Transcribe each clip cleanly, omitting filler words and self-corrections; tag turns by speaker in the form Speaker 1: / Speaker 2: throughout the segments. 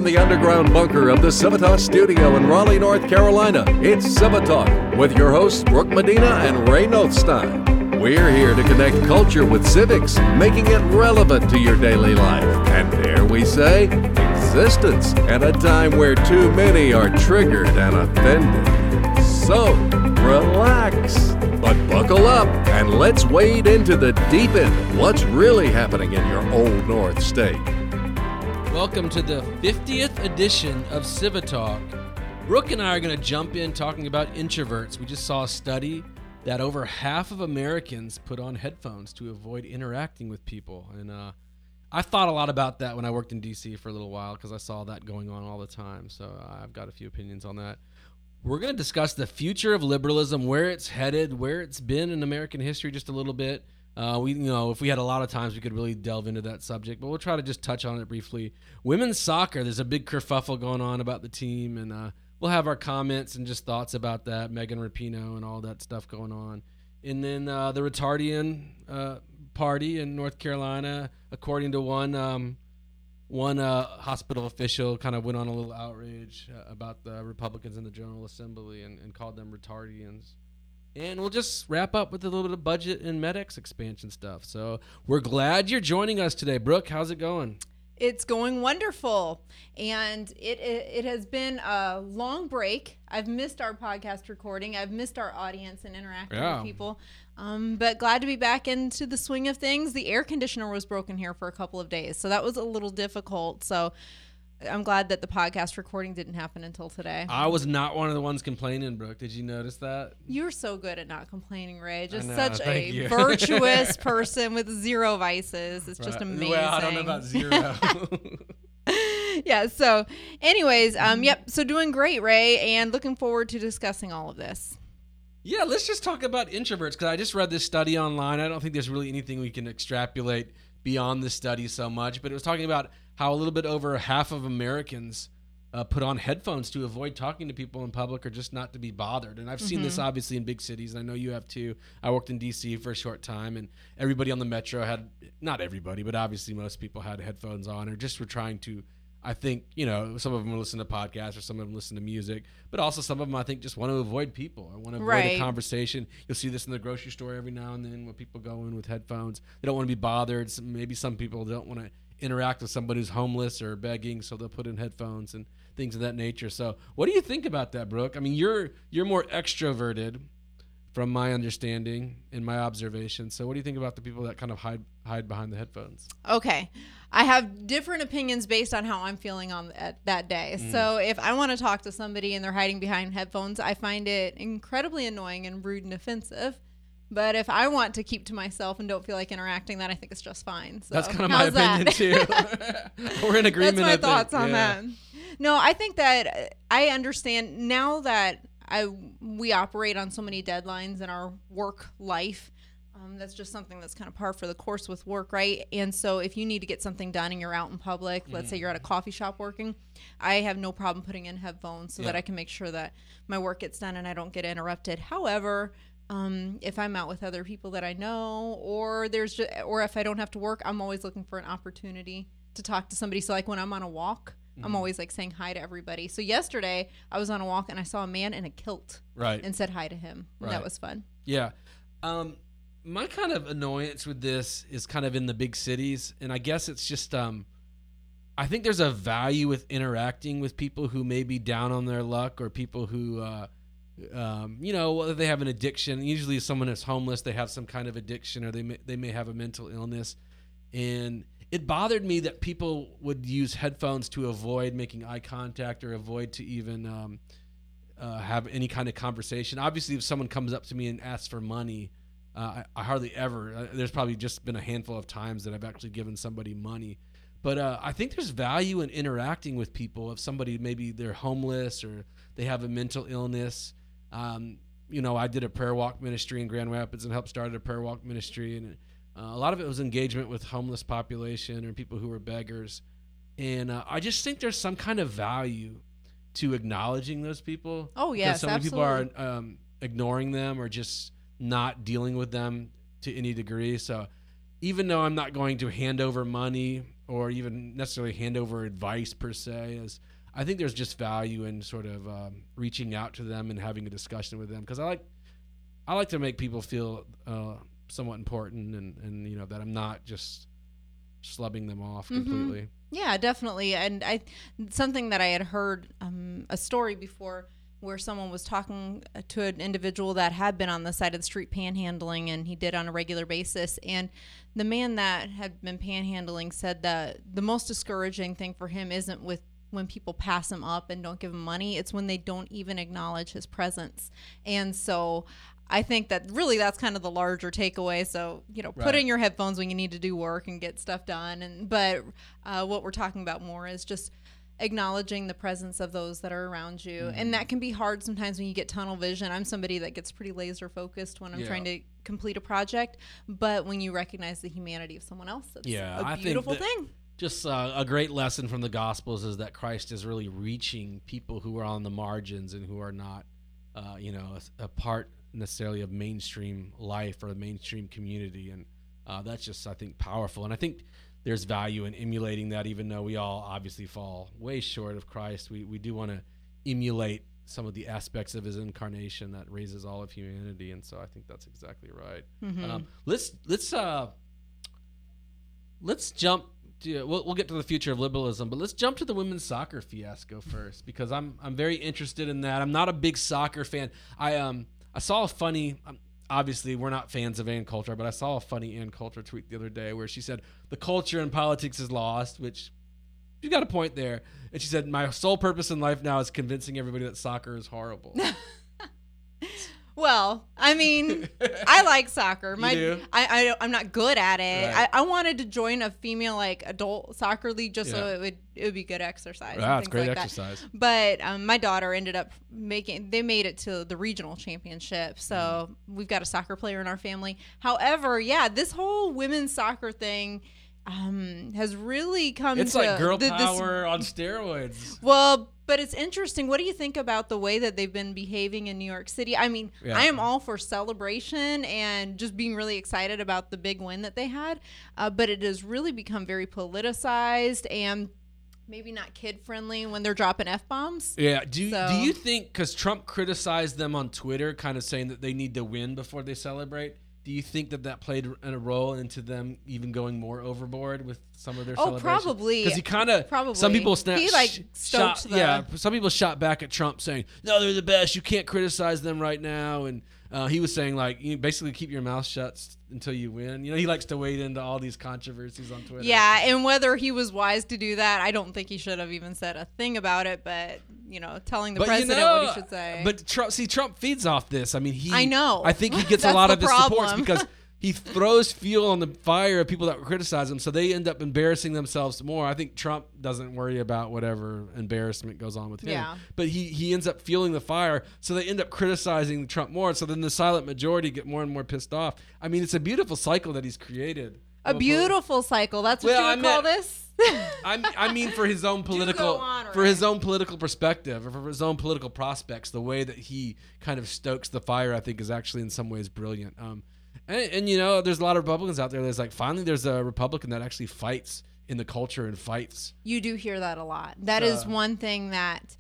Speaker 1: the underground bunker of the Civitas studio in Raleigh, North Carolina, it's Civitalk with your hosts Brooke Medina and Ray Nothstein. We're here to connect culture with civics, making it relevant to your daily life. And dare we say, existence at a time where too many are triggered and offended. So, relax, but buckle up and let's wade into the deep end. What's really happening in your old North State?
Speaker 2: Welcome to the 50th edition of Civitalk. Brooke and I are going to jump in talking about introverts. We just saw a study that over half of Americans put on headphones to avoid interacting with people. And I thought a lot about that when I worked in D.C. for a little while because I saw that going on all the time. So I've got a few opinions on that. We're going to discuss the future of liberalism, where it's headed, where it's been in American history just a little bit. If we had a lot of times, we could really delve into that subject, but we'll try to just touch on it briefly. Women's soccer, there's a big kerfuffle going on about the team, and we'll have our comments and just thoughts about that, Megan Rapinoe and all that stuff going on. And then the Retardian party in North Carolina, according to one hospital official, kind of went on a little outrage about the Republicans in the General Assembly and called them Retardians. And we'll just wrap up with a little bit of budget and MedX expansion stuff. So we're glad you're joining us today. Brooke, how's it going?
Speaker 3: It's going wonderful. And it has been a long break. I've missed our podcast recording. I've missed our audience and interacting with people. But glad to be back into the swing of things. The air conditioner was broken here for a couple of days, so that was a little difficult. So I'm glad that the podcast recording didn't happen until today.
Speaker 2: I was not one of the ones complaining, Brooke. Did you notice that?
Speaker 3: You're so good at not complaining, Ray. Just such a virtuous person with zero vices. It's just amazing.
Speaker 2: Well, I don't know about zero.
Speaker 3: Yeah, so anyways, so doing great, Ray, and looking forward to discussing all of this.
Speaker 2: Yeah, let's just talk about introverts, because I just read this study online. I don't think there's really anything we can extrapolate beyond the study so much, but it was talking about how a little bit over half of Americans put on headphones to avoid talking to people in public or just not to be bothered. And I've seen this obviously in big cities, and I know you have too. I worked in D.C. for a short time, and everybody on the metro had, not everybody, but obviously most people had headphones on or just were trying to, I think, some of them listen to podcasts or some of them listen to music, but also some of them, I think, just want to avoid people or want to avoid a conversation. You'll see this in the grocery store every now and then when people go in with headphones. They don't want to be bothered. Maybe some people don't want to interact with somebody who's homeless or begging, so they'll put in headphones and things of that nature. So what do you think about that, Brooke? I mean, you're more extroverted from my understanding and my observation. So what do you think about the people that kind of hide behind the headphones?
Speaker 3: Okay. I have different opinions based on how I'm feeling on that day. So if I want to talk to somebody and they're hiding behind headphones, I find it incredibly annoying and rude and offensive. But if I want to keep to myself and don't feel like interacting, then I think it's just fine. So
Speaker 2: that's kind of my opinion too. We're in agreement.
Speaker 3: That's my thoughts on that. No, I think that I understand now that we operate on so many deadlines in our work life. That's just something that's kind of par for the course with work, right? And so if you need to get something done and you're out in public, let's say you're at a coffee shop working, I have no problem putting in headphones so that I can make sure that my work gets done and I don't get interrupted. However, if I'm out with other people that I know, or if I don't have to work, I'm always looking for an opportunity to talk to somebody. So like when I'm on a walk, I'm always like saying hi to everybody. So yesterday I was on a walk and I saw a man in a kilt and said hi to him. And that was fun.
Speaker 2: Yeah. My kind of annoyance with this is kind of in the big cities. And I guess it's just, I think there's a value with interacting with people who may be down on their luck, or people who, whether they have an addiction. Usually someone that's homeless, they have some kind of addiction, or they may have a mental illness. And it bothered me that people would use headphones to avoid making eye contact or avoid to even have any kind of conversation. Obviously, if someone comes up to me and asks for money, I hardly ever, there's probably just been a handful of times that I've actually given somebody money. But I think there's value in interacting with people. If somebody, maybe they're homeless or they have a mental illness. I did a prayer walk ministry in Grand Rapids and helped start a prayer walk ministry. And a lot of it was engagement with homeless population or people who were beggars. And I just think there's some kind of value to acknowledging those people.
Speaker 3: Oh, yes,
Speaker 2: so many
Speaker 3: absolutely.
Speaker 2: people are ignoring them or just not dealing with them to any degree. So even though I'm not going to hand over money or even necessarily hand over advice per se. As I think there's just value in sort of reaching out to them and having a discussion with them, because I like to make people feel somewhat important, and you know, that I'm not just slubbing them off completely.
Speaker 3: Mm-hmm. Yeah, definitely. And something that I had heard a story before where someone was talking to an individual that had been on the side of the street panhandling, and he did on a regular basis. And the man that had been panhandling said that the most discouraging thing for him isn't with when people pass him up and don't give him money. It's when they don't even acknowledge his presence. And so I think that really that's kind of the larger takeaway. So, you know, put in your headphones when you need to do work and get stuff done. But what we're talking about more is just acknowledging the presence of those that are around you. And that can be hard sometimes when you get tunnel vision. I'm somebody that gets pretty laser focused when I'm trying to complete a project. But when you recognize the humanity of someone else, it's a beautiful thing.
Speaker 2: Just a great lesson from the Gospels is that Christ is really reaching people who are on the margins and who are not, a part necessarily of mainstream life or a mainstream community. And that's just, I think, powerful. And I think there's value in emulating that, even though we all obviously fall way short of Christ. We do want to emulate some of the aspects of his incarnation that raises all of humanity. And so I think that's exactly right. Mm-hmm. Let's jump. We'll get to the future of liberalism, but let's jump to the women's soccer fiasco first, because I'm very interested in that. I'm not a big soccer fan. I saw a funny. Obviously, we're not fans of Ann Coulter, but I saw a funny Ann Coulter tweet the other day where she said the culture in politics is lost, which she's got a point there. And she said, my sole purpose in life now is convincing everybody that soccer is horrible.
Speaker 3: Well, I mean, I like soccer.
Speaker 2: You do?
Speaker 3: I'm not good at it.
Speaker 2: Right.
Speaker 3: I wanted to join a female adult soccer league just so it would be good exercise.
Speaker 2: Yeah, it's great
Speaker 3: like
Speaker 2: exercise.
Speaker 3: That. But my daughter ended up made it to the regional championship. So we've got a soccer player in our family. However, this whole women's soccer thing has really come
Speaker 2: it's
Speaker 3: to
Speaker 2: like girl power on steroids.
Speaker 3: Well, but it's interesting. What do you think about the way that they've been behaving in New York City? I mean, I am all for celebration and just being really excited about the big win that they had. But it has really become very politicized and maybe not kid-friendly when they're dropping F-bombs.
Speaker 2: Yeah. Do you think, because Trump criticized them on Twitter, kind of saying that they need to win before they celebrate, do you think that played a role into them even going more overboard with some of their celebrations?
Speaker 3: Probably.
Speaker 2: Because he kind of, some people
Speaker 3: stoked them.
Speaker 2: Yeah, some people shot back at Trump saying, no, they're the best. You can't criticize them right now. And he was saying, like, you basically keep your mouth shut until you win. You know, he likes to wade into all these controversies on Twitter.
Speaker 3: Yeah, and whether he was wise to do that, I don't think he should have even said a thing about it. But, telling the president what he should say.
Speaker 2: But Trump feeds off this. I mean,
Speaker 3: I know.
Speaker 2: I think he gets a lot of his supports because he throws fuel on the fire of people that criticize him, so they end up embarrassing themselves more. I think Trump doesn't worry about whatever embarrassment goes on with him.
Speaker 3: Yeah.
Speaker 2: But he ends up fueling the fire, so they end up criticizing Trump more. So then the silent majority get more and more pissed off. I mean, it's a beautiful cycle that he's created.
Speaker 3: A beautiful cycle. That's what you would call this?
Speaker 2: I mean, for his own political, his own political perspective, or for his own political prospects, the way that he kind of stokes the fire, I think, is actually in some ways brilliant. And there's a lot of Republicans out there. There's finally there's a Republican that actually fights in the culture and fights.
Speaker 3: You do hear that a lot. That is one thing that,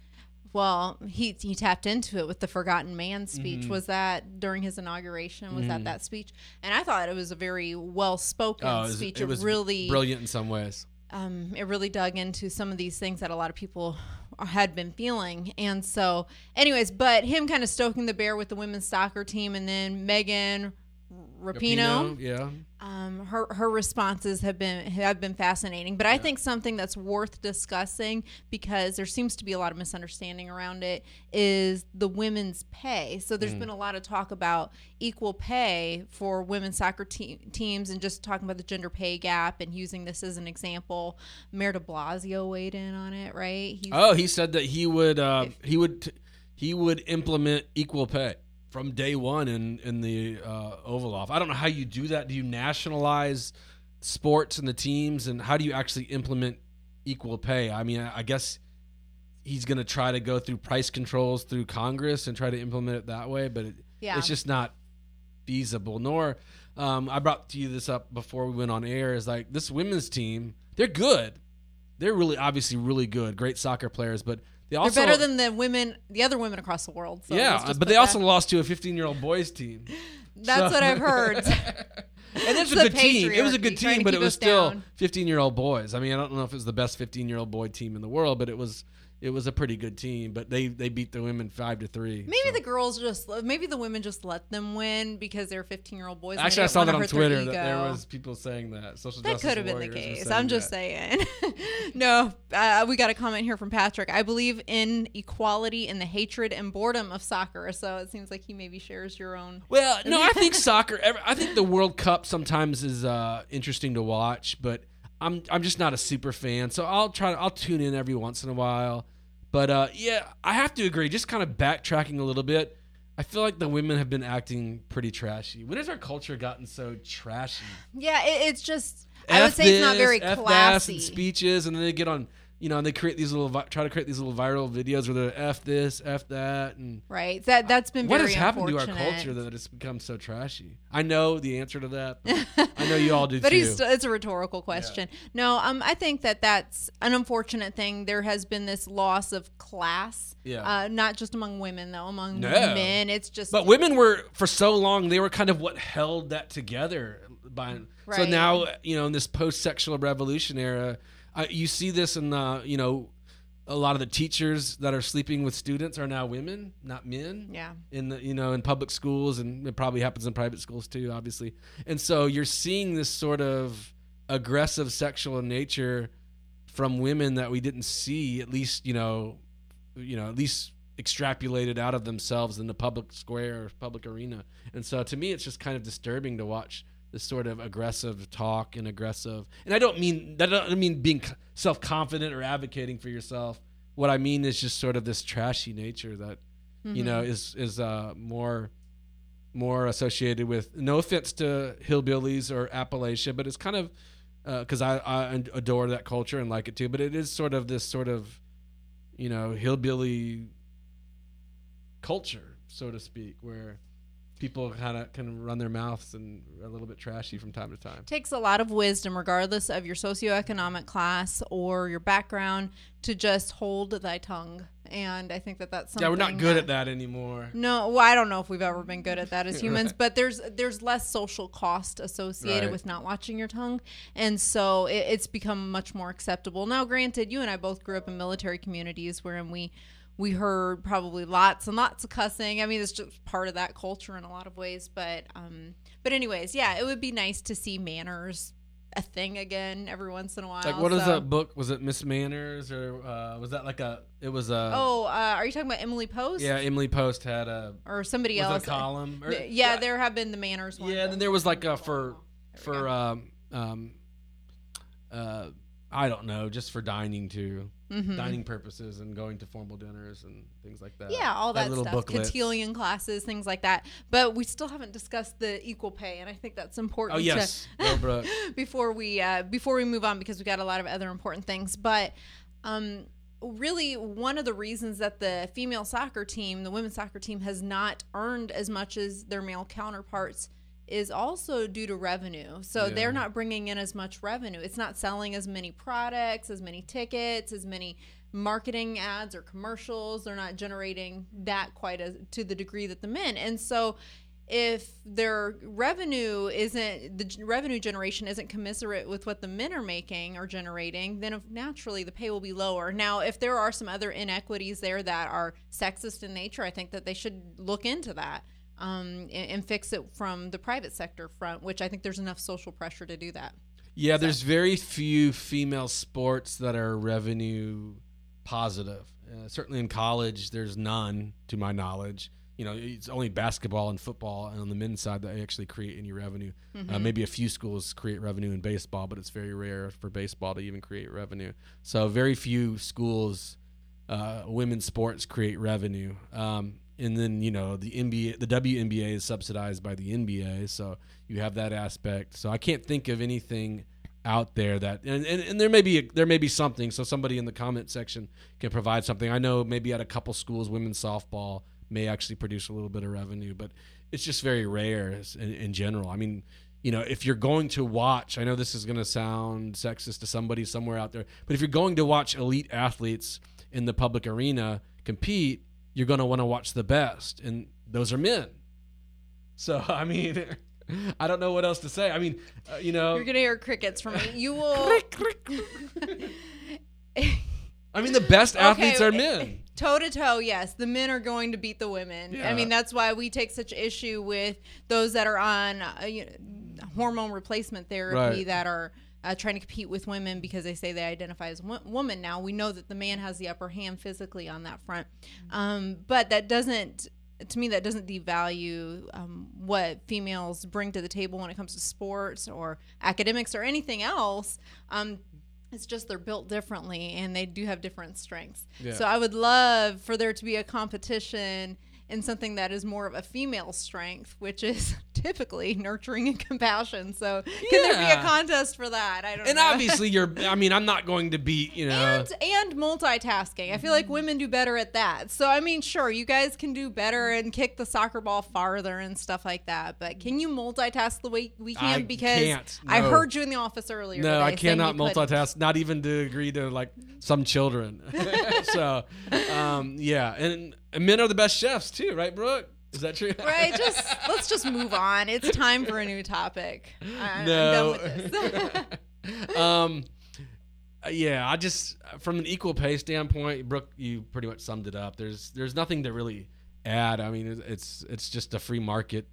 Speaker 3: he tapped into it with the Forgotten Man speech.
Speaker 2: Mm-hmm.
Speaker 3: Was that during his inauguration? Was that speech? And I thought it was a very well-spoken speech.
Speaker 2: It was
Speaker 3: really
Speaker 2: brilliant in some ways.
Speaker 3: It really dug into some of these things that a lot of people had been feeling. And so, anyways, but him kind of stoking the bear with the women's soccer team, and then Megan Rapinoe.
Speaker 2: Yeah.
Speaker 3: Her responses have been fascinating, but I think something that's worth discussing, because there seems to be a lot of misunderstanding around it, is the women's pay. So there's been a lot of talk about equal pay for women's soccer teams, and just talking about the gender pay gap and using this as an example. Mayor de Blasio weighed in on it, right?
Speaker 2: He said that he would implement equal pay from day one in the Oval Office. I don't know how you do that. Do you nationalize sports and the teams, and how do you actually implement equal pay? I mean, I guess he's going to try to go through price controls through Congress and try to implement it that way, but it's just not feasible. Nor, I brought to you this up before we went on air, is like this women's team, they're good. They're really obviously really good, great soccer players, but they're
Speaker 3: better than the other women across the world. So
Speaker 2: but they also lost to a 15-year-old boys team.
Speaker 3: That's what I've heard.
Speaker 2: And it's a good team. It was a good team, but it was still
Speaker 3: down.
Speaker 2: 15-year-old boys. I mean, I don't know if it was the best 15-year-old boy team in the world, but it was a pretty good team. But they beat the women 5-3.
Speaker 3: Maybe the women just let them win because they're 15-year-old boys.
Speaker 2: Actually, I saw that on Twitter that there was people saying that.
Speaker 3: That could have been the case. I'm just saying. No, we got a comment here from Patrick. I believe in equality in the hatred and boredom of soccer. So it seems like he maybe shares your own.
Speaker 2: Well, no, I think I think the World Cup sometimes is interesting to watch, but I'm just not a super fan. So I'll tune in every once in a while. But I have to agree. Just kind of backtracking a little bit, I feel like the women have been acting pretty trashy. When has our culture gotten so trashy?
Speaker 3: Yeah, it's just I would say it's not very classy.
Speaker 2: And speeches, and then they get on, and they create these try to create these little viral videos where they're F this, F that, and
Speaker 3: right. That's been
Speaker 2: what
Speaker 3: very
Speaker 2: has happened to our
Speaker 3: unfortunate.
Speaker 2: culture that it's become so trashy. I know the answer to that. But I know you all do
Speaker 3: but
Speaker 2: too.
Speaker 3: It's a rhetorical question. Yeah. No, I think that's an unfortunate thing. There has been this loss of class.
Speaker 2: Yeah.
Speaker 3: Not just among women though, among men. It's just.
Speaker 2: But women were for so long. They were kind of what held that together. Right. So now in this post-sexual revolution era. You see this in a lot of the teachers that are sleeping with students are now women, not men.
Speaker 3: Yeah.
Speaker 2: In the in public schools, and it probably happens in private schools too, obviously. And so you're seeing this sort of aggressive sexual nature from women that we didn't see, at least at least extrapolated out of themselves in the public square or public arena. And so to me, it's just kind of disturbing to watch this sort of aggressive talk and I don't mean being self-confident or advocating for yourself. What I mean is just sort of this trashy nature that is more associated with, no offense to hillbillies or Appalachia, but it's kind of because I adore that culture and like it too, but it is sort of this sort of hillbilly culture, so to speak, where people kind of can run their mouths and are a little bit trashy from time to time.
Speaker 3: Takes a lot of wisdom, regardless of your socioeconomic class or your background, to just hold thy tongue. And I think that's something.
Speaker 2: Yeah, we're not good at that anymore.
Speaker 3: No, well, I don't know if we've ever been good at that as humans, right. But there's less social cost associated with not watching your tongue, and so it's become much more acceptable. Now, granted, you and I both grew up in military communities wherein we heard probably lots and lots of cussing. I mean, it's just part of that culture in a lot of ways. But anyways, yeah, it would be nice to see manners a thing again every once in a while.
Speaker 2: Like, what is that book? Was it Miss Manners, or was that like it was a...
Speaker 3: Oh, are you talking about Emily Post?
Speaker 2: Yeah, Emily Post had
Speaker 3: or somebody else.
Speaker 2: A column?
Speaker 3: Yeah, there have been the manners ones.
Speaker 2: Yeah, and then there was like for I don't know, just for dining too. Mm-hmm. Dining purposes and going to formal dinners and things like that.
Speaker 3: Yeah, all that
Speaker 2: little
Speaker 3: stuff.
Speaker 2: Booklets.
Speaker 3: Cotillion classes, things like that. But we still haven't discussed the equal pay, and I think that's important.
Speaker 2: Oh yes,
Speaker 3: before we move on, because we got a lot of other important things. But really, one of the reasons that the female soccer team, the women's soccer team, has not earned as much as their male counterparts is also due to revenue. So they're not bringing in as much revenue. It's not selling as many products, as many tickets, as many marketing ads or commercials. They're not generating that quite to the degree that the men. And so if their revenue generation isn't commensurate with what the men are making or generating, then naturally the pay will be lower. Now, if there are some other inequities there that are sexist in nature, I think that they should look into that. And fix it from the private sector front, which I think there's enough social pressure to do that.
Speaker 2: Yeah, there's very few female sports that are revenue positive. Certainly in college, there's none, to my knowledge. It's only basketball and football, and on the men's side that actually create any revenue. Mm-hmm. Maybe a few schools create revenue in baseball, but it's very rare for baseball to even create revenue. So very few schools, women's sports create revenue. And then, the NBA, the WNBA is subsidized by the NBA, so you have that aspect. So I can't think of anything out there that, and there may be something. So somebody in the comment section can provide something. I know maybe at a couple schools, women's softball may actually produce a little bit of revenue, but it's just very rare in general. I mean, if you're going to watch, I know this is going to sound sexist to somebody somewhere out there, but if you're going to watch elite athletes in the public arena compete, you're going to want to watch the best, and those are men. So, I mean, I don't know what else to say. I mean,
Speaker 3: You're going to hear crickets from me. You will...
Speaker 2: I mean, the best athletes are men.
Speaker 3: Toe to toe, yes. The men are going to beat the women.
Speaker 2: Yeah.
Speaker 3: I mean, that's why we take such issue with those that are on hormone replacement therapy that are trying to compete with women because they say they identify as woman. Now, we know that the man has the upper hand physically on that front. But that doesn't, to me, that doesn't devalue what females bring to the table when it comes to sports or academics or anything else. It's just they're built differently and they do have different strengths. Yeah. So I would love for there to be a competition in something that is more of a female strength, which is typically nurturing and compassion. So can there be a contest for that? I don't know.
Speaker 2: And obviously I'm not going to beat,
Speaker 3: And multitasking. I feel like women do better at that. So, I mean, sure, you guys can do better and kick the soccer ball farther and stuff like that. But can you multitask the way we can? Because
Speaker 2: can't, no.
Speaker 3: I heard you in the office earlier today.
Speaker 2: No, I cannot multitask, not even to agree to like some children. So, and men are the best chefs too, right, Brooke? Is that true?
Speaker 3: Right. Let's just move on. It's time for a new topic. I'm done with this.
Speaker 2: I just from an equal pay standpoint, Brooke, you pretty much summed it up. There's nothing to really add. I mean, it's just a free market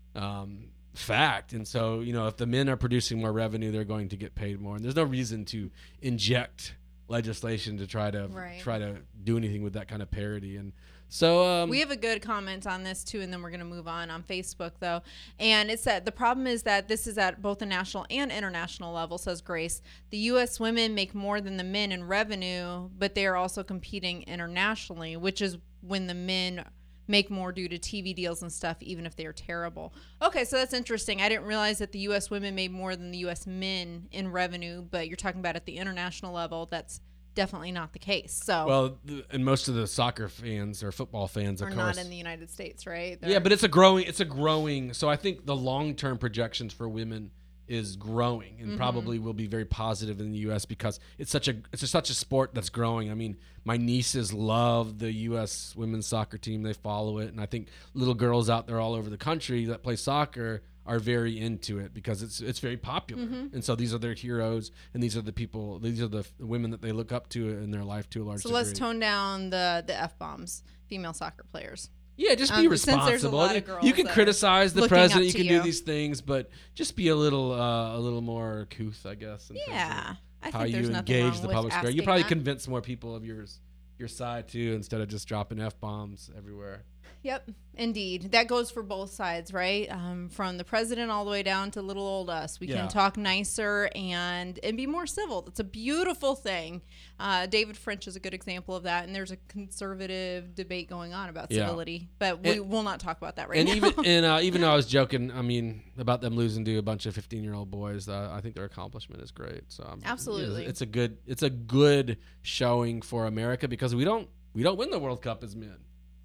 Speaker 2: fact, and so if the men are producing more revenue, they're going to get paid more, and there's no reason to inject legislation to try to do anything with that kind of parity. And so
Speaker 3: we have a good comment on this too, and then we're going to move on Facebook though. And it said the problem is that this is at both a national and international level, says Grace. The U.S. women make more than the men in revenue, but they are also competing internationally, which is when the men make more due to TV deals and stuff, even if they are terrible. Okay, so that's interesting. I didn't realize that the U.S. women made more than the U.S. men in revenue, but you're talking about at the international level, that's definitely not the case. So,
Speaker 2: and most of the soccer fans or football fans, of course,
Speaker 3: not in the United States, right?
Speaker 2: Yeah, but it's a growing. So I think the long-term projections for women is growing and probably will be very positive in the U.S. because it's such a sport that's growing. I mean, my nieces love the U.S. women's soccer team; they follow it, and I think little girls out there all over the country that play soccer are very into it because it's very popular. And so these are their heroes, and these are the women that they look up to in their life to a large degree.
Speaker 3: So let's tone down the F-bombs, female soccer players.
Speaker 2: Yeah, just be responsible.
Speaker 3: Since there's a lot of girls
Speaker 2: you can criticize the president, you can
Speaker 3: do
Speaker 2: these things, but just be a little more couth, I guess.
Speaker 3: Yeah, I
Speaker 2: how
Speaker 3: think
Speaker 2: you
Speaker 3: there's nothing
Speaker 2: engage
Speaker 3: wrong
Speaker 2: the
Speaker 3: with
Speaker 2: public square. You
Speaker 3: asking
Speaker 2: probably
Speaker 3: that.
Speaker 2: convince more people of your side too, instead of just dropping F-bombs everywhere.
Speaker 3: Yep, indeed. That goes for both sides, right? From the president all the way down to little old us. We can talk nicer and be more civil. That's a beautiful thing. David French is a good example of that, and there's a conservative debate going on about civility, but we will not talk about that right now.
Speaker 2: Even though I was joking, I mean, about them losing to a bunch of 15-year-old boys, I think their accomplishment is great. So
Speaker 3: absolutely,
Speaker 2: it's a good showing for America because we don't win the World Cup as men.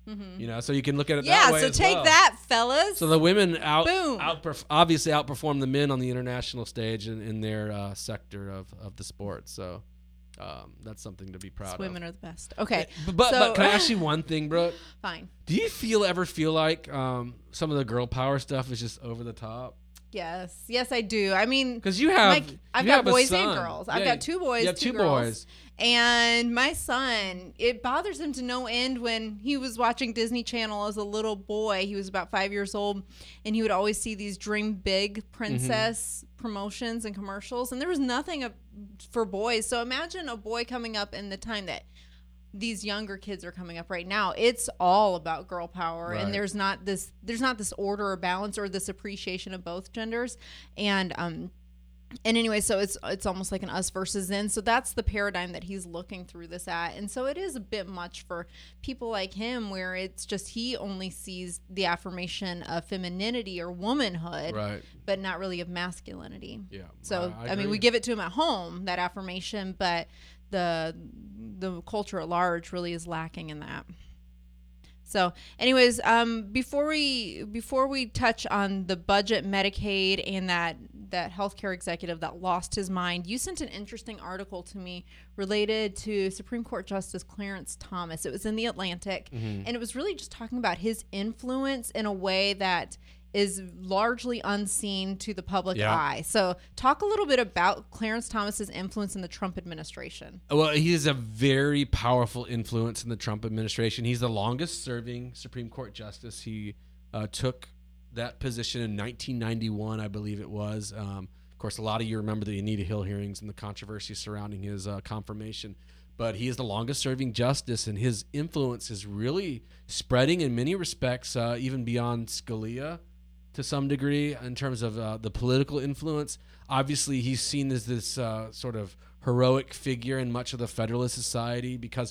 Speaker 2: So you can look at it that way.
Speaker 3: Yeah, so take that, fellas.
Speaker 2: So the women obviously outperform the men on the international stage in their sector of the sport. So that's something to be proud of.
Speaker 3: Women are the best. Okay.
Speaker 2: But can I ask you one thing, Brooke?
Speaker 3: Fine.
Speaker 2: Do you ever feel like some of the girl power stuff is just over the top?
Speaker 3: Yes, I do. I mean,
Speaker 2: because
Speaker 3: I've got boys and girls. I've got two boys, two girls. And my son, it bothers him to no end when he was watching Disney Channel as a little boy. He was about 5 years old, and he would always see these Dream Big princess promotions and commercials, and there was nothing for boys. So imagine a boy coming up in the time that these younger kids are coming up right now. It's all about girl power, and there's not this order or balance or this appreciation of both genders. And anyway, so it's almost like an us versus them. So that's the paradigm that he's looking through this at. And so it is a bit much for people like him, where it's just he only sees the affirmation of femininity or womanhood, but not really of masculinity. Yeah. So I mean, we give it to him at home, that affirmation, but the culture at large really is lacking in that. So, anyways, before we touch on the budget, Medicaid, and that healthcare executive that lost his mind, you sent an interesting article to me related to Supreme Court Justice Clarence Thomas. It was in The Atlantic, and it was really just talking about his influence in a way that is largely unseen to the public eye. So talk a little bit about Clarence Thomas's influence in the Trump administration.
Speaker 2: Well, he is a very powerful influence in the Trump administration. He's the longest serving Supreme Court justice. He took that position in 1991, I believe it was. Of course, a lot of you remember the Anita Hill hearings and the controversy surrounding his confirmation. But he is the longest serving justice, and his influence is really spreading in many respects, even beyond Scalia, to some degree, in terms of the political influence. Obviously, he's seen as this sort of heroic figure in much of the Federalist Society because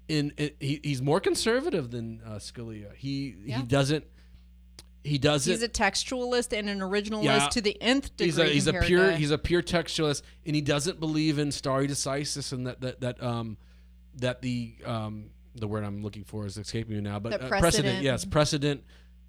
Speaker 2: he's more conservative than Scalia. He doesn't.
Speaker 3: He's a textualist and an originalist to the nth degree.
Speaker 2: He's a pure textualist, and he doesn't believe in stare decisis, and that the word I'm looking for is escaping me now. But precedent, yes, precedent.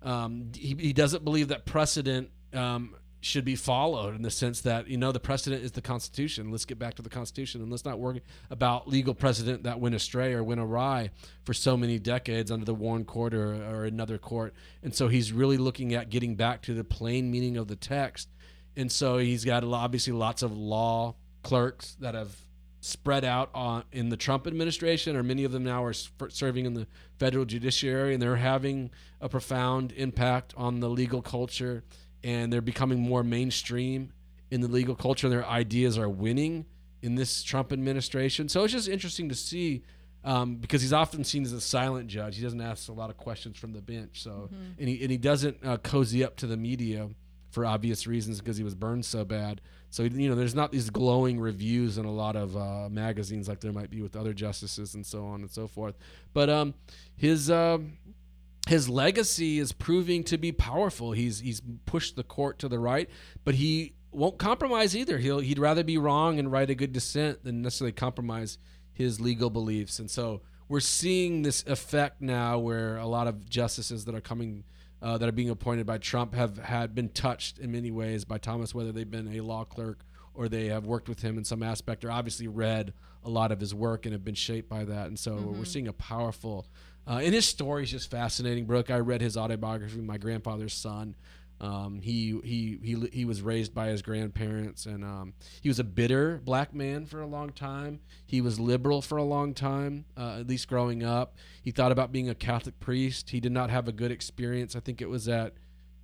Speaker 2: He doesn't believe that precedent should be followed in the sense that, the precedent is the Constitution. Let's get back to the Constitution, and let's not worry about legal precedent that went astray or went awry for so many decades under the Warren Court or another court. And so he's really looking at getting back to the plain meaning of the text. And so he's got obviously lots of law clerks that have spread out in the Trump administration, or many of them now are serving in the federal judiciary, and they're having a profound impact on the legal culture, and they're becoming more mainstream in the legal culture, and their ideas are winning in this Trump administration. So it's just interesting to see, because he's often seen as a silent judge. He doesn't ask a lot of questions from the bench. So and he doesn't cozy up to the media for obvious reasons because he was burned so bad. So, there's not these glowing reviews in a lot of magazines like there might be with other justices and so on and so forth. But his legacy is proving to be powerful. He's pushed the court to the right, but he won't compromise either. He'd rather be wrong and write a good dissent than necessarily compromise his legal beliefs. And so we're seeing this effect now where a lot of justices that are coming that are being appointed by Trump had been touched in many ways by Thomas, whether they've been a law clerk or they have worked with him in some aspect or obviously read a lot of his work and have been shaped by that. And so we're seeing a powerful, and his story is just fascinating, Brooke. I read his autobiography, My Grandfather's Son. He was raised by his grandparents, and he was a bitter black man for a long time. He was liberal for a long time, at least growing up. He thought about being a Catholic priest. He did not have a good experience. I think it was at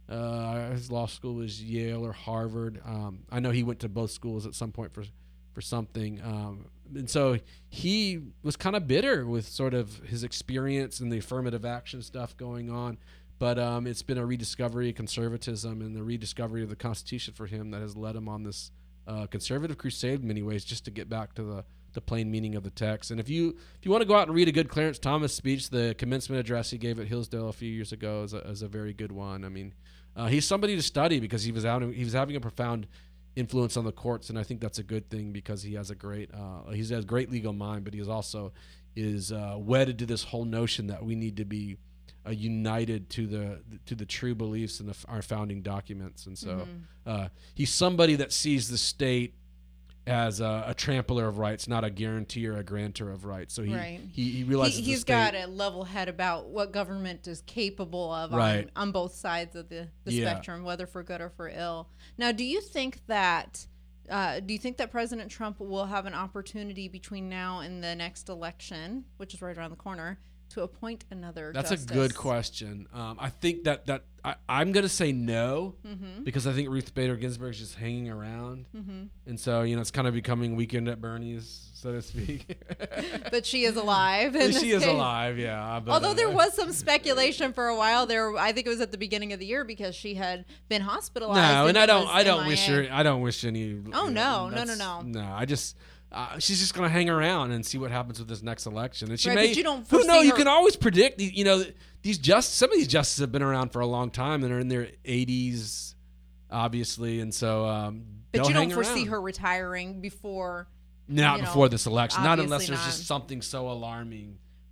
Speaker 2: his law school was Yale or Harvard. I know he went to both schools at some point for something. And so he was kind of bitter with sort of his experience and the affirmative action stuff going on. But it's been a rediscovery of conservatism and the rediscovery of the Constitution for him that has led him on this conservative crusade in many ways, just to get back to the plain meaning of the text. And if you want to go out and read a good Clarence Thomas speech, the commencement address he gave at Hillsdale a few years ago is a very good one. I mean, he's somebody to study because he was having a profound influence on the courts, and I think that's a good thing because he has a great legal mind, but he is also wedded to this whole notion that we need to be united to the true beliefs in our founding documents. And so he's somebody that sees the state as a trampler of rights, not a guarantor or a grantor of rights. So he realizes
Speaker 3: he's got a level head about what government is capable of on both sides of the spectrum, whether for good or for ill. Now, do you think that President Trump will have an opportunity between now and the next election, which is right around the corner, to appoint another justice?
Speaker 2: That's a good question. I think that I'm going to say no, because I think Ruth Bader Ginsburg is just hanging around. And so, it's kind of becoming Weekend at Bernie's, so to speak.
Speaker 3: But she is alive.
Speaker 2: She is alive, yeah. But,
Speaker 3: although there was some speculation for a while there, I think it was at the beginning of the year because she had been hospitalized.
Speaker 2: No, and I don't wish any.
Speaker 3: Oh, no.
Speaker 2: No, I just. She's just going to hang around and see what happens with this next election, and she
Speaker 3: but you don't
Speaker 2: who knows? You can always predict. Some of these justices have been around for a long time and are in their 80s, obviously, and so.
Speaker 3: But you don't foresee her retiring before.
Speaker 2: Not before this election. Not unless there's
Speaker 3: not.
Speaker 2: Just something so alarming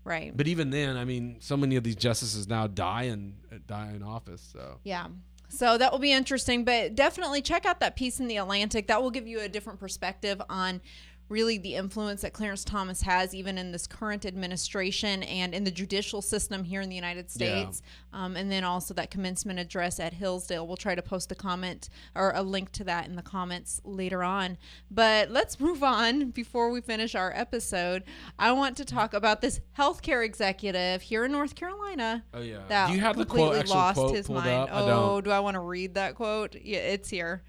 Speaker 3: Right.
Speaker 2: But even then, I mean, so many of these justices now die in office. So
Speaker 3: Yeah. So that will be interesting, but definitely check out that piece in the Atlantic. That will give you a different perspective on really the influence that Clarence Thomas has even in this current administration and in the judicial system here in the United States. And then also that commencement address at Hillsdale. We'll try to post a comment or a link to that in the comments later on. But let's move on before we finish our episode. I want to talk about this healthcare executive here in North Carolina.
Speaker 2: Oh yeah.
Speaker 3: That
Speaker 2: Do you have the
Speaker 3: completely
Speaker 2: actual
Speaker 3: lost
Speaker 2: quote
Speaker 3: his
Speaker 2: pulled
Speaker 3: mind.
Speaker 2: up? I don't.
Speaker 3: Do I want to read that quote? Yeah, it's here.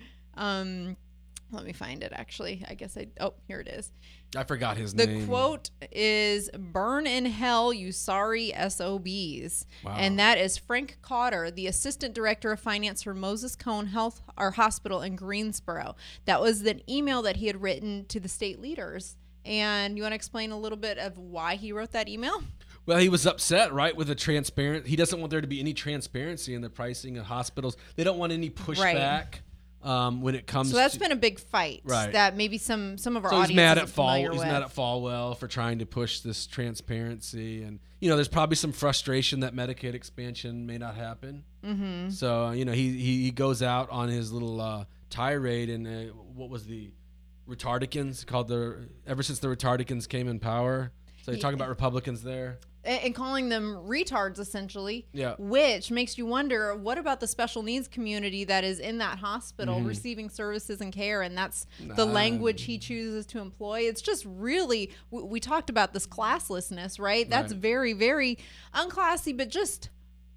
Speaker 3: Let me find it, actually. I guess here it is.
Speaker 2: I forgot his
Speaker 3: The
Speaker 2: name.
Speaker 3: quote is, "Burn in hell, you sorry SOBs."
Speaker 2: Wow.
Speaker 3: And that is Frank Cotter, the Assistant Director of Finance for Moses Cone Hospital in Greensboro. That was the email that he had written to the state leaders. And you want to explain a little bit of why he wrote that email?
Speaker 2: Well, he was upset, right, with the he doesn't want there to be any transparency in the pricing of hospitals. They don't want any pushback. When it comes
Speaker 3: So that's been a big fight that maybe some of our audience
Speaker 2: he's mad at
Speaker 3: isn't familiar
Speaker 2: He's
Speaker 3: with.
Speaker 2: mad at Falwell for trying to push this transparency, and there's probably some frustration that Medicaid expansion may not happen. Mm-hmm. So he goes out on his little tirade, and what was the Retardicans called ever since the Retardicans came in power. So you're talking about Republicans there.
Speaker 3: And calling them retards, essentially.
Speaker 2: Yeah.
Speaker 3: Which makes you wonder, what about the special needs community that is in that hospital receiving services and care? And that's the language he chooses to employ. It's just really, we talked about this classlessness, right? That's very, very unclassy, but just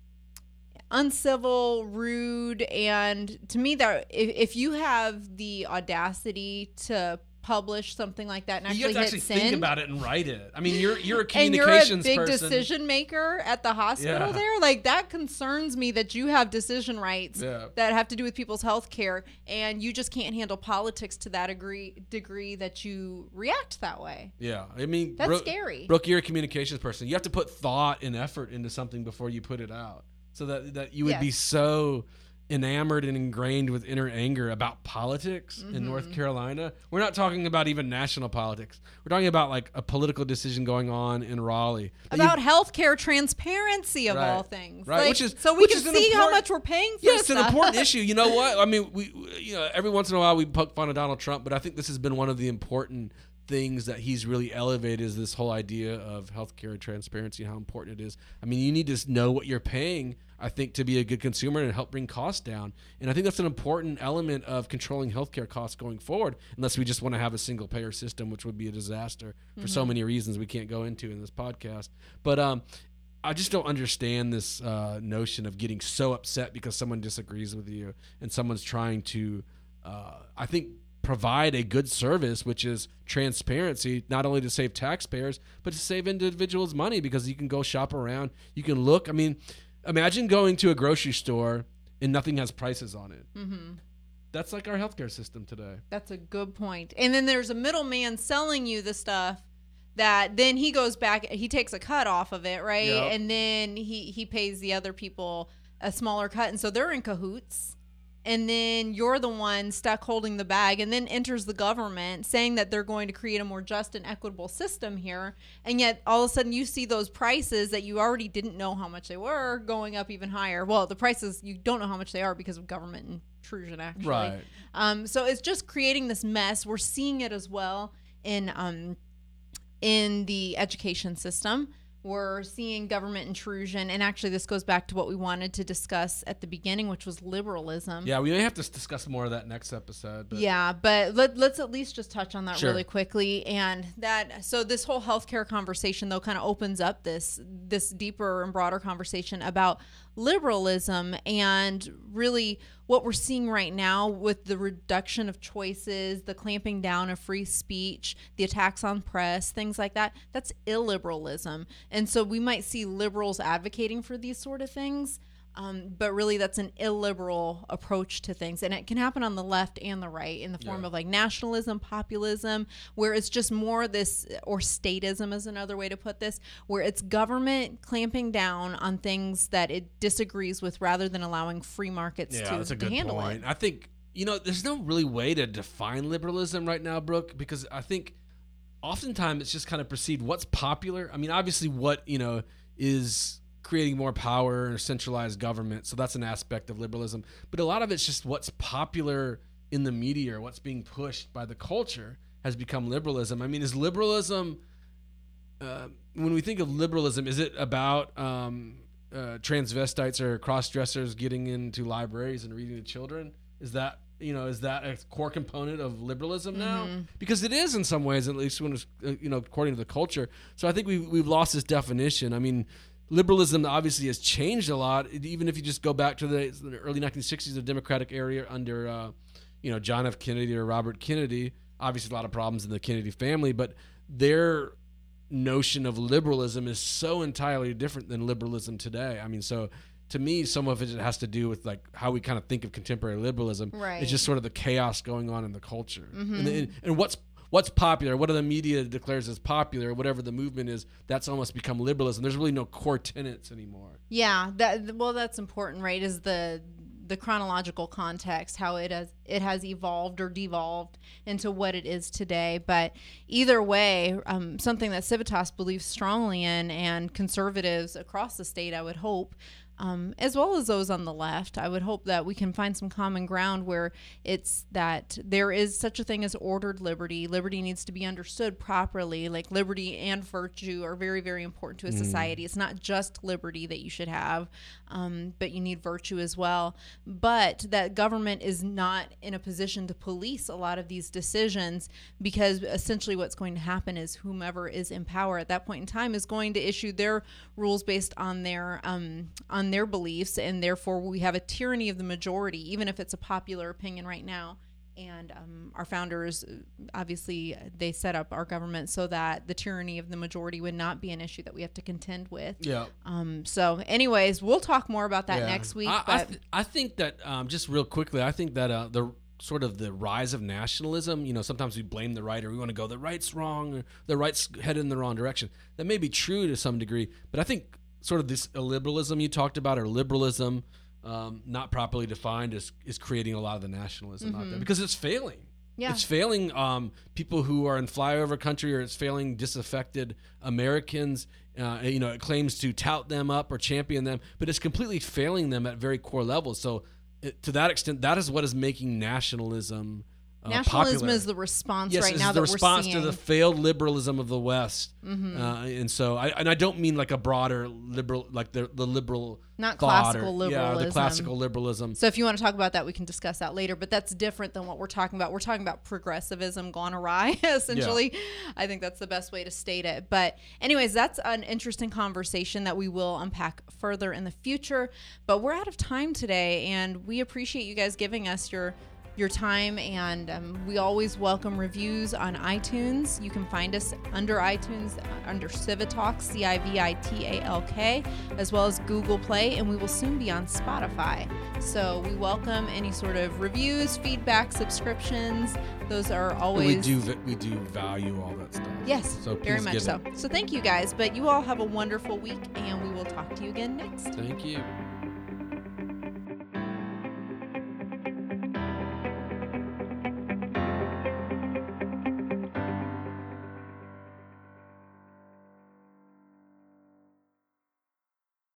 Speaker 3: uncivil, rude. And to me, that if you have the audacity to publish something like that and
Speaker 2: You have to actually
Speaker 3: hit send,
Speaker 2: think about it and write it. I mean, you're a
Speaker 3: and you're a
Speaker 2: communications
Speaker 3: big
Speaker 2: person.
Speaker 3: decision maker at the hospital there. Like, that concerns me that you have decision rights that have to do with people's health care, and you just can't handle politics to that degree that you react that way.
Speaker 2: Yeah, I mean,
Speaker 3: That's scary.
Speaker 2: Brooke, you're a communications person. You have to put thought and effort into something before you put it out, so that you would be so enamored and ingrained with inner anger about politics in North Carolina. We're not talking about even national politics. We're talking about like a political decision going on in Raleigh.
Speaker 3: About healthcare transparency of all things.
Speaker 2: Right.
Speaker 3: Like, so we can see how much we're paying for
Speaker 2: it's
Speaker 3: stuff.
Speaker 2: an important issue. You know what? I mean, we every once in a while we poke fun at Donald Trump, but I think this has been one of the important things that he's really elevated is this whole idea of healthcare transparency and how important it is. I mean, you need to know what you're paying, I think, to be a good consumer and help bring costs down. And I think that's an important element of controlling healthcare costs going forward, unless we just want to have a single payer system, which would be a disaster for so many reasons we can't go into in this podcast. But I just don't understand this notion of getting so upset because someone disagrees with you and someone's trying to, I think, provide a good service, which is transparency, not only to save taxpayers, but to save individuals money, because you can go shop around. You can look. I mean, imagine going to a grocery store and nothing has prices on it. Mm-hmm. That's like our healthcare system today.
Speaker 3: That's a good point. And then there's a middleman selling you the stuff that then he goes back, he takes a cut off of it, right?
Speaker 2: Yep.
Speaker 3: And then he pays the other people a smaller cut. And so they're in cahoots. And then you're the one stuck holding the bag, and then enters the government saying that they're going to create a more just and equitable system here. And yet all of a sudden you see those prices that you already didn't know how much they were going up even higher. Well, the prices, you don't know how much they are because of government intrusion, actually.
Speaker 2: Right.
Speaker 3: So it's just creating this mess. We're seeing it as well in the education system. We're seeing government intrusion, and actually this goes back to what we wanted to discuss at the beginning, which was liberalism.
Speaker 2: Yeah, we may have to discuss more of that next episode. But.
Speaker 3: Yeah, but let's at least just touch on that
Speaker 2: Sure.
Speaker 3: really quickly. And so this whole healthcare conversation, though, kind of opens up this deeper and broader conversation about liberalism and really what we're seeing right now with the reduction of choices, the clamping down of free speech, the attacks on press, things like that. That's illiberalism. And so we might see liberals advocating for these sort of things. But really that's an illiberal approach to things, and it can happen on the left and the right in the form of like nationalism, populism, where it's just more this, or statism is another way to put this, where it's government clamping down on things that it disagrees with rather than allowing free markets to
Speaker 2: that's a good
Speaker 3: handle
Speaker 2: point.
Speaker 3: it.
Speaker 2: I think, there's no really way to define liberalism right now, Brooke, because I think oftentimes it's just kind of perceived what's popular. I mean, obviously what, is creating more power and centralized government. So that's an aspect of liberalism. But a lot of it's just what's popular in the media or what's being pushed by the culture has become liberalism. I mean, is liberalism, when we think of liberalism, is it about transvestites or cross-dressers getting into libraries and reading to children? Is that a core component of liberalism now? Because it is in some ways, at least when it's, according to the culture. So I think we've lost this definition. I mean, liberalism obviously has changed a lot. Even if you just go back to the early 1960s, the Democratic era under, John F. Kennedy or Robert Kennedy. Obviously, a lot of problems in the Kennedy family, but their notion of liberalism is so entirely different than liberalism today. I mean, so to me, some of it has to do with like how we kind of think of contemporary liberalism.
Speaker 3: Right.
Speaker 2: It's just sort of the chaos going on in the culture, and what's popular, what the media declares as popular, whatever the movement is, that's almost become liberalism. There's really no core tenets anymore.
Speaker 3: Yeah, that's important, right? Is the chronological context, how it has evolved or devolved into what it is today. But either way, something that Civitas believes strongly in, and conservatives across the state, I would hope, as well as those on the left, I would hope that we can find some common ground where it's that there is such a thing as ordered liberty. Liberty needs to be understood properly. Like liberty and virtue are very, very important to a society. It's not just liberty that you should have, but you need virtue as well. But that government is not in a position to police a lot of these decisions, because essentially what's going to happen is whomever is in power at that point in time is going to issue their rules based on their beliefs, and therefore we have a tyranny of the majority, even if it's a popular opinion right now. And our founders, obviously, they set up our government so that the tyranny of the majority would not be an issue that we have to contend with.
Speaker 2: Yeah.
Speaker 3: So anyways, we'll talk more about that next week.
Speaker 2: I think that, just real quickly, I think that the sort of the rise of nationalism, sometimes we blame the right, or we want to go, the right's wrong, or the right's headed in the wrong direction. That may be true to some degree, but I think sort of this illiberalism you talked about, or liberalism, not properly defined, is creating a lot of the nationalism out there, because it's failing. Yeah. It's failing people who are in flyover country, or it's failing disaffected Americans. It claims to tout them up or champion them, but it's completely failing them at very core levels. So to that extent, that is what is making nationalism
Speaker 3: nationalism
Speaker 2: popular.
Speaker 3: Is the response
Speaker 2: right
Speaker 3: now that we're seeing. Yes, the response
Speaker 2: to the failed liberalism of the West. And so I don't mean like a broader liberal, like the liberal
Speaker 3: not
Speaker 2: thought,
Speaker 3: classical liberalism.
Speaker 2: Yeah, the classical liberalism.
Speaker 3: So if you want to talk about that, we can discuss that later, but that's different than what we're talking about. We're talking about progressivism gone awry, essentially. Yeah. I think that's the best way to state it. But anyways, that's an interesting conversation that we will unpack further in the future. But we're out of time today, and we appreciate you guys giving us your time, and we always welcome reviews on iTunes. You can find us under iTunes under Civitalk, Civitalk, as well as Google Play, and we will soon be on Spotify. So we welcome any sort of reviews, feedback, subscriptions. Those are always...
Speaker 2: We do value all that stuff.
Speaker 3: Yes,
Speaker 2: so
Speaker 3: very much so. So thank you guys, but you all have a wonderful week, and we will talk to you again next.
Speaker 2: Thank you.